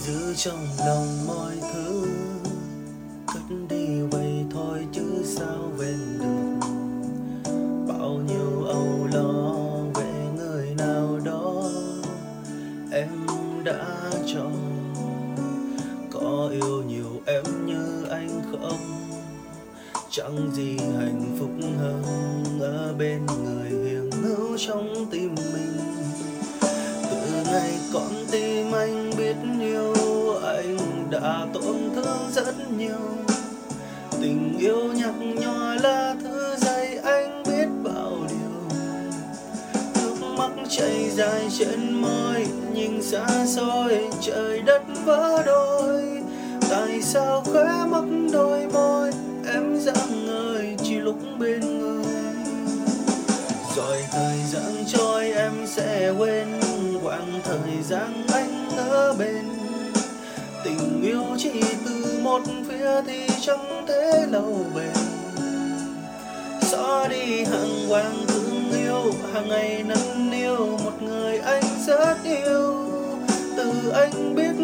giữ trong lòng mọi thứ, cất đi vậy thôi chứ sao quên được. Bao nhiêu âu lo về người nào đó em đã chọn. Có yêu nhiều em như anh không? Chẳng gì hạnh phúc hơn ở bên người hiện hữu trong tim mình. Từ ngày con tim anh biết yêu, anh đã tổn thương rất nhiều. Tình yêu nhạt nhòa là thứ dạy anh biết bao điều. Nước mắt chảy dài trên môi, nhìn xa xôi trời đất vỡ đôi. Tại sao khóe mắt đôi môi em dạng ngời chỉ lúc bên người. Rồi thời gian trôi em sẽ quên quãng thời gian anh ở bên. Tình yêu chỉ từ một phía thì chẳng thể lâu bền. Xóa đi hàng quang thương yêu, hàng ngày nâng niu một người anh rất yêu. Từ anh biết